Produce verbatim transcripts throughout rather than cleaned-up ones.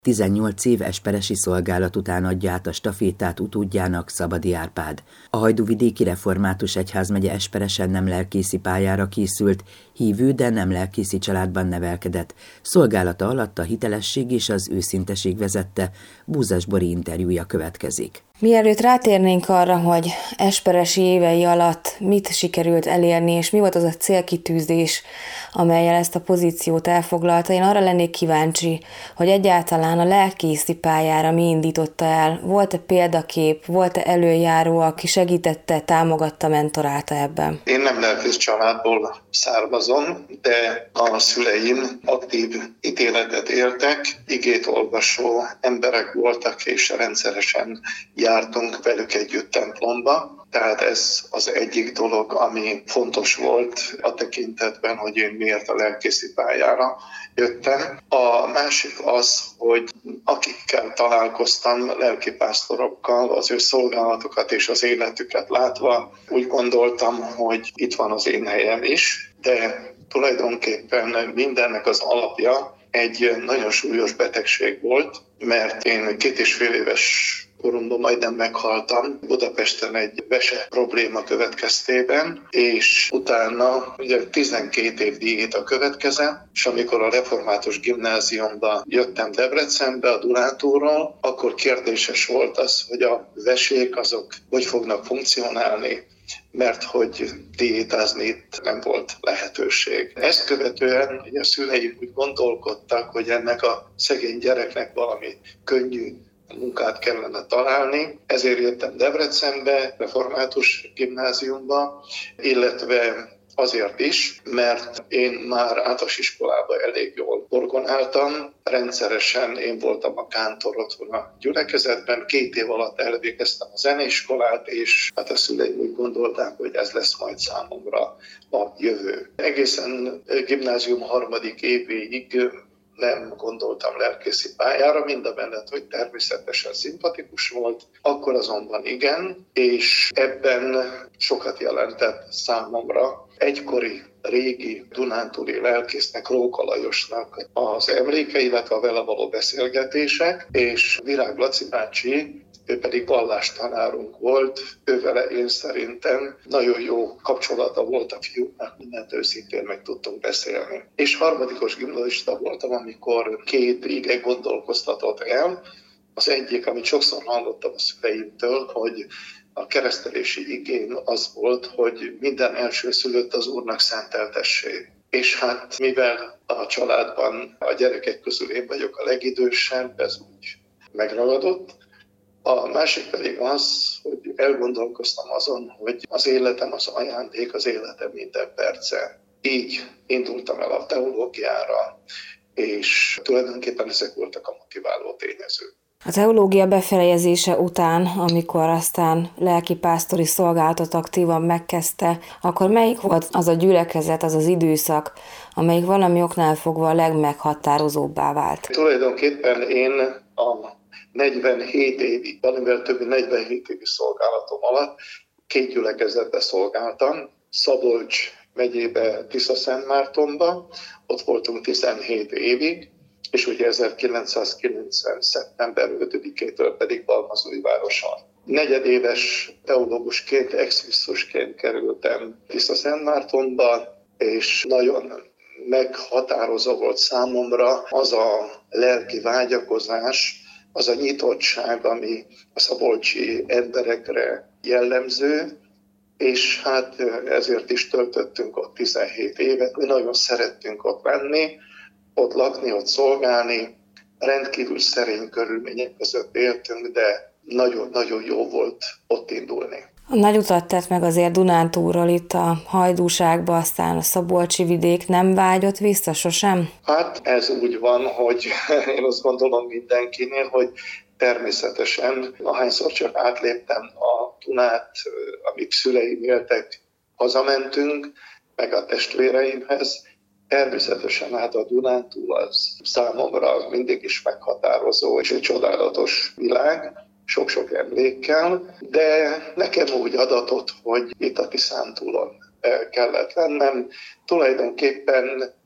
tizennyolc év esperesi szolgálat után adja át a stafétát utódjának, Szabadi Árpád. A Hajdúvidéki Református Egyházmegye esperesen nem lelkészi pályára készült, hívő, de nem lelkészi családban nevelkedett. Szolgálata alatt a hitelesség és az őszinteség vezette. Búzas Bori interjúja következik. Mielőtt rátérnénk arra, hogy esperesi évei alatt mit sikerült elérni, és mi volt az a célkitűzés, amellyel ezt a pozíciót elfoglalta, én arra lennék kíváncsi, hogy egyáltalán a lelkészi pályára mi indította el. Volt-e példakép, volt-e előjáró, aki segítette, támogatta, mentorálta ebben? Én nem lelkész családból származom, de a szüleim aktív ítéletet éltek, igét olvasó emberek voltak, és rendszeresen jártunk velük együtt templomba. Tehát ez az egyik dolog, ami fontos volt a tekintetben, hogy én miért a lelkészi pályára jöttem. A másik az, hogy akikkel találkoztam, lelkipásztorokkal, az ő szolgálatokat és az életüket látva, úgy gondoltam, hogy itt van az én helyem is, de tulajdonképpen mindennek az alapja egy nagyon súlyos betegség volt, mert én két és fél éves koromban majdnem meghaltam Budapesten egy vese probléma következtében, és utána ugye tizenkét év diéta következett, és amikor a református gimnáziumba jöttem Debrecenbe, a Dunántúlról, akkor kérdéses volt az, hogy a vesék azok hogy fognak funkcionálni, mert hogy diétázni itt nem volt lehetőség. Ezt követően ugye a szüleim úgy gondolkodtak, hogy ennek a szegény gyereknek valami könnyű munkát kellene találni. Ezért jöttem Debrecenbe, református gimnáziumba, illetve azért is, mert én már általános iskolában elég jól orgonáltam. Rendszeresen én voltam a kántor otthon a gyülekezetben, két év alatt elvégeztem a zeneiskolát, és hát a szüleim úgy gondolták, hogy ez lesz majd számomra a jövő. Egészen gimnázium harmadik évéig nem gondoltam lelkészi pályára, mindamellett, hogy természetesen szimpatikus volt, akkor azonban igen, és ebben sokat jelentett számomra egykori régi dunántúli lelkésznek, Róka Lajosnak az emléke, illetve a vele való beszélgetések, és Virág Laci bácsi, ő pedig vallástanárunk volt, ővele én szerintem nagyon jó kapcsolata volt a fiúknak, mindent őszintén meg tudtunk beszélni. És harmadikos gimnazista voltam, amikor két ige gondolkoztatott el. Az egyik, amit sokszor hallottam a szüleimtől, hogy a keresztelési igén az volt, hogy minden elsőszülött az Úrnak szenteltessé. És hát mivel a családban a gyerekek közül én vagyok a legidősebb, ez úgy megragadott. A másik pedig az, hogy elgondolkoztam azon, hogy az életem az ajándék, az életem minden perce. Így indultam el a teológiára, és tulajdonképpen ezek voltak a motiváló tényezők. A teológia befejezése után, amikor aztán lelkipásztori szolgálatot aktívan megkezdte, akkor melyik volt az a gyülekezet, az az időszak, amelyik valami oknál fogva a legmeghatározóbbá vált? Tulajdonképpen én a negyvenhét évig, valamivel több mint negyvenhét évi szolgálatom alatt két gyülekezetbe szolgáltam, Szabolcs megyébe, Tisza-Szentmártonba, ott voltunk tizenhét évig, és ugye ezerkilencszázkilencven. szeptember ötödikétől pedig Balmazújvároson. Negyedéves teológusként, ex-visztusként kerültem Tisza-Szentmártonba, és nagyon meghatározó volt számomra az a lelki vágyakozás, az a nyitottság, ami a szabolcsi emberekre jellemző, és hát ezért is töltöttünk ott tizenhét évet. Mi nagyon szerettünk ott lenni, ott lakni, ott szolgálni. Rendkívül szerény körülmények között éltünk, de nagyon-nagyon jó volt ott indulni. Nagy utat tett meg azért Dunántúlról itt a Hajdúságba, aztán a szabolcsi vidék, nem vágyott vissza sosem? Hát ez úgy van, hogy én azt gondolom mindenkinél, hogy természetesen ahányszor csak átléptem a Dunát, amíg szüleim éltek, hazamentünk, meg a testvéreimhez. Természetesen hát a Dunántúl az számomra mindig is meghatározó és egy csodálatos világ, sok-sok emlékkel, de nekem úgy adatott, hogy itt a Tiszántúlon kellett lennem. Tulajdonképpen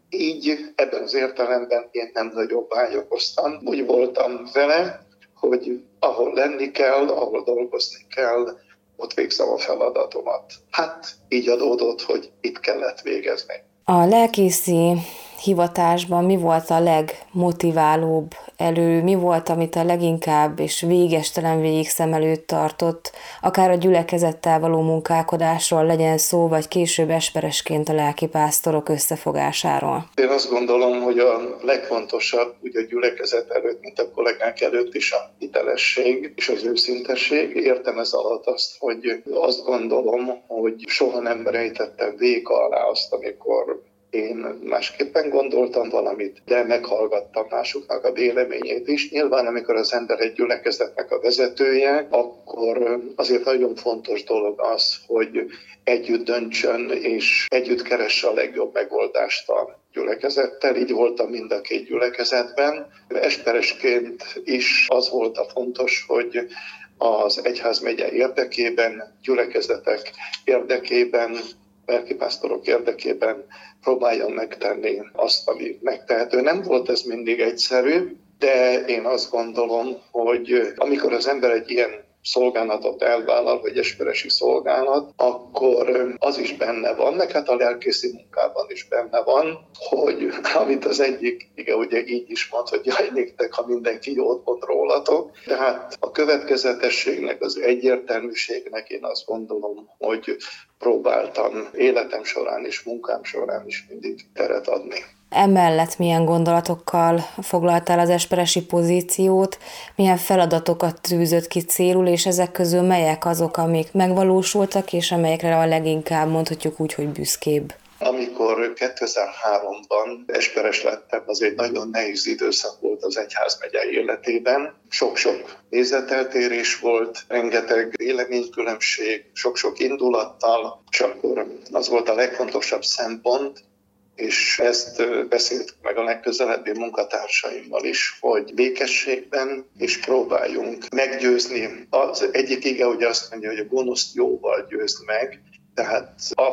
Így ebben az értelemben én nem nagyobb vágyakoztam. Úgy voltam vele, hogy ahol lenni kell, ahol dolgozni kell, ott végzem a feladatomat. Hát így adódott, hogy itt kellett végezni. A lelkészi hivatásban mi volt a legmotiválóbb elő, mi volt, amit a leginkább és végestelen végig szem előtt tartott, akár a gyülekezettel való munkálkodásról legyen szó, vagy később esperesként a lelkipásztorok összefogásáról? Én azt gondolom, hogy a legfontosabb ugye a gyülekezet előtt, mint a kollégák előtt is a hitelesség és az őszintesség. Értem ez alatt azt, hogy azt gondolom, hogy soha nem rejtettem véka alá azt, amikor én másképpen gondoltam valamit, de meghallgattam másoknak a véleményét is. Nyilván, amikor az ember egy gyülekezetnek a vezetője, akkor azért nagyon fontos dolog az, hogy együtt döntsön és együtt keresse a legjobb megoldást a gyülekezettel. Így voltam mind a két gyülekezetben. Esperesként is az volt a fontos, hogy az egyházmegye érdekében, gyülekezetek érdekében, lelkipásztorok érdekében próbáljon megtenni azt, ami megtehető. Nem volt ez mindig egyszerű, de én azt gondolom, hogy amikor az ember egy ilyen szolgálatot elvállal, vagy esperesi szolgálat, akkor az is benne van, meg hát a lelkészi munkában is benne van, hogy amit az egyik, igen, ugye így is mond, hogy jaj, néktek, ha mindenki jót mond rólatok. Tehát a következetességnek, az egyértelműségnek én azt gondolom, hogy próbáltam életem során és munkám során is mindig teret adni. Emellett milyen gondolatokkal foglaltál az esperesi pozíciót, milyen feladatokat tűzött ki célul, és ezek közül melyek azok, amik megvalósultak, és amelyekre a leginkább mondhatjuk úgy, hogy büszkébb? Amikor kétezer-háromban esperes lettem, az egy nagyon nehéz időszak volt az egyházmegye életében. Sok-sok nézeteltérés volt, rengeteg véleménykülönbség, sok-sok indulattal, és akkor az volt a legfontosabb szempont, és ezt beszéltük meg a legközelebbi munkatársaimmal is, hogy békességben és próbáljunk meggyőzni. Az egyik ige ugye azt mondja, hogy a gonoszt jóval győzd meg, tehát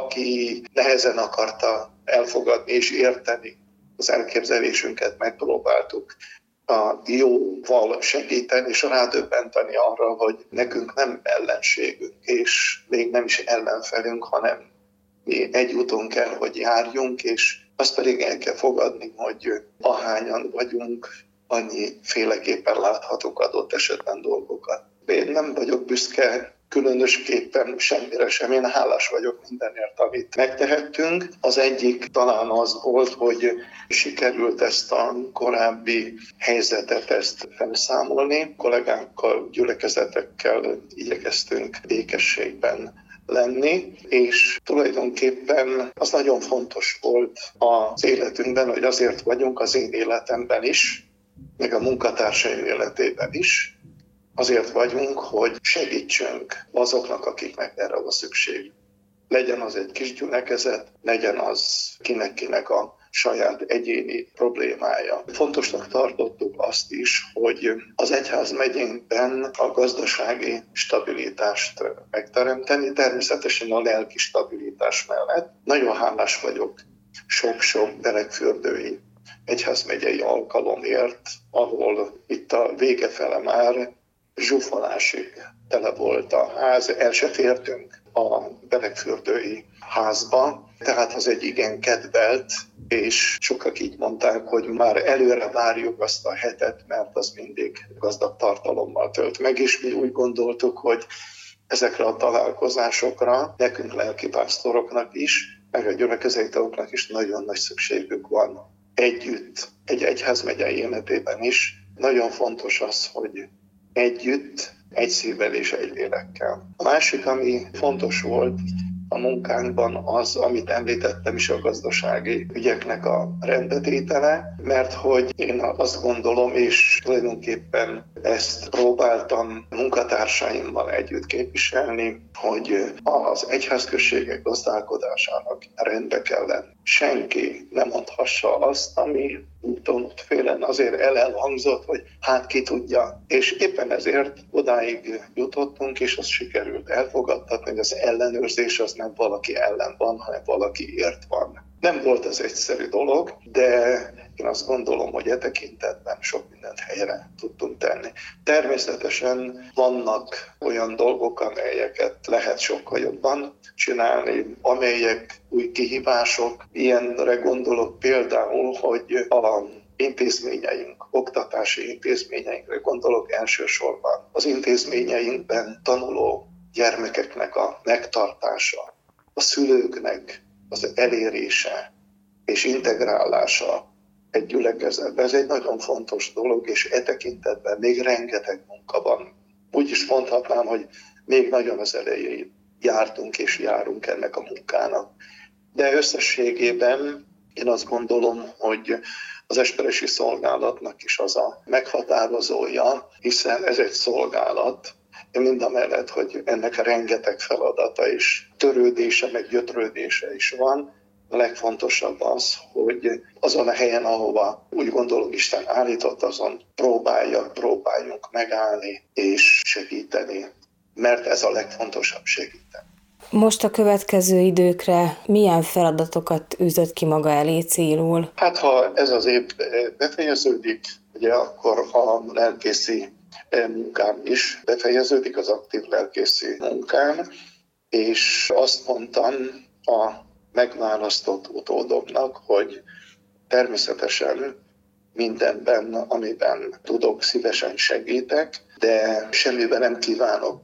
aki nehezen akarta elfogadni és érteni az elképzelésünket, megpróbáltuk a jóval segíteni és rádöbbenteni arra, hogy nekünk nem ellenségünk, és még nem is ellenfelünk, hanem mi egy úton kell, hogy járjunk, és azt pedig el kell fogadni, hogy ahányan vagyunk, annyi féleképpen láthatunk adott esetben dolgokat. Én nem vagyok büszke különösképpen semmire sem. Én hálás vagyok mindenért, amit megtehettünk. Az egyik talán az volt, hogy sikerült ezt a korábbi helyzetet ezt felszámolni. Kollégákkal, gyülekezetekkel igyekeztünk békességben lenni, és tulajdonképpen az nagyon fontos volt az életünkben, hogy azért vagyunk az én életemben is, meg a munkatársaim életében is, azért vagyunk, hogy segítsünk azoknak, akiknek erre van szükség. Legyen az egy kis gyülekezet, legyen az kinek-kinek a saját egyéni problémája. Fontosnak tartottuk azt is, hogy az egyházmegyénkben a gazdasági stabilitást megteremteni, természetesen a lelki stabilitás mellett. Nagyon hálás vagyok sok-sok belegfürdői egyházmegyei alkalomért, ahol itt a vége fele már zsúfolásig tele volt a ház, el se fértünk a belegfürdői házba, tehát az egy igen kedvelt, és sokak így mondták, hogy már előre várjuk azt a hetet, mert az mindig gazdag tartalommal tölt meg, és mi úgy gondoltuk, hogy ezekre a találkozásokra nekünk lelkipásztoroknak is, meg a gyülekezeti tagoknak is nagyon nagy szükségük van. Együtt, egy egyházmegye életében is nagyon fontos az, hogy együtt, egy szívvel és egy lélekkel. A másik, ami fontos volt a munkánkban, az, amit említettem is, a gazdasági ügyeknek a rendbetétele, mert hogy én azt gondolom, és tulajdonképpen ezt próbáltam munkatársaimmal együtt képviselni, hogy az egyházközségek gazdálkodásának rendbe kell lenni. Senki nem mondhassa azt, ami úton ott félen azért elhangzott, hogy hát ki tudja. És éppen ezért odáig jutottunk, és azt sikerült elfogadtatni, hogy az ellenőrzés az nem valaki ellen van, hanem valakiért van. Nem volt ez egyszerű dolog, de én azt gondolom, hogy e tekintetben sok mindent helyre tudtunk tenni. Természetesen vannak olyan dolgok, amelyeket lehet sokkal jobban csinálni, amelyek új kihívások. Ilyenre gondolok például, hogy a intézményeink, oktatási intézményeinkre gondolok elsősorban. Az intézményeinkben tanuló gyermekeknek a megtartása, a szülőknek az elérése és integrálása egy gyülekezetbe. Ez egy nagyon fontos dolog, és e tekintetben még rengeteg munka van. Úgy is mondhatnám, hogy még nagyon az elején jártunk és járunk ennek a munkának. De összességében én azt gondolom, hogy az esperesi szolgálatnak is az a meghatározója, hiszen ez egy szolgálat, mindamellett, hogy ennek rengeteg feladata és törődése, meg gyötrődése is van. A legfontosabb az, hogy azon a helyen, ahova úgy gondolom Isten állított, azon próbáljak, próbáljunk megállni és segíteni, mert ez a legfontosabb, segíteni. Most a következő időkre milyen feladatokat űzött ki maga elé célul? Hát ha ez az év befejeződik, ugye akkor a lelkészi munkám is befejeződik, az aktív lelkészi munkám, és azt mondtam a megválasztott utódomnak, hogy természetesen mindenben, amiben tudok, szívesen segítek, de semmiben nem kívánok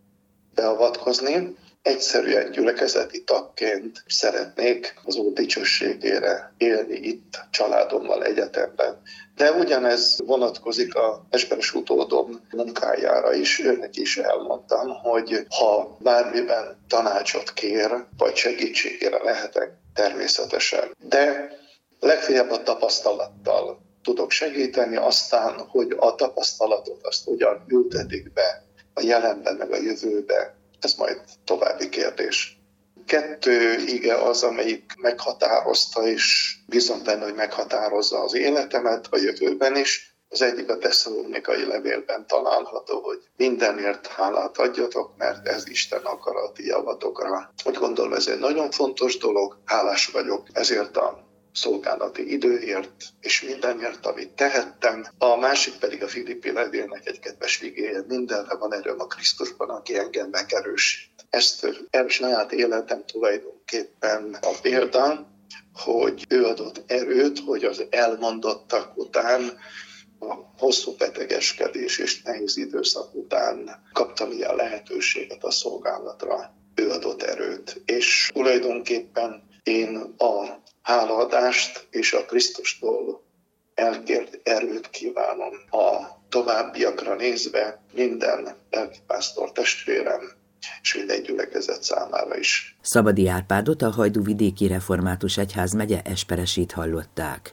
beavatkozni. Egyszerűen gyülekezeti tagként szeretnék az Úr dicsőségére élni itt családommal egyetemben. De ugyanez vonatkozik a esperes utódom munkájára is. Őnek is elmondtam, hogy ha bármiben tanácsot kér, vagy segítségére lehetek, természetesen. De legfeljebb a tapasztalattal tudok segíteni, aztán, hogy a tapasztalatot azt hogyan ültetik be a jelenben, meg a jövőbe, ez majd további kérdés. Kettő ige az, amelyik meghatározta, és bízom benne, hogy meghatározza az életemet a jövőben is. Az egyik a Tesszalonikai levélben található, hogy mindenért hálát adjatok, mert ez Isten akarati javatokra. Úgy gondolom, ez egy nagyon fontos dolog, hálás vagyok ezért a szolgálati időért, és mindenért, amit tehettem. A másik pedig a Filippi levélnek egy kedves igéje, mindenre van erőm a Krisztusban, aki engem megerősít. Ezt el saját életem tulajdonképpen a példa, hogy ő adott erőt, hogy az elmondottak után, a hosszú betegeskedés és nehéz időszak után kaptam ilyen lehetőséget a szolgálatra. Ő adott erőt, és tulajdonképpen én a hálaadást és a Krisztustól elkért erőt kívánom a továbbiakra nézve minden lelkipásztor testvérem és minden gyülekezet számára is. Szabadi Árpádot, a Hajdúvidéki Református Egyházmegye esperesét hallották.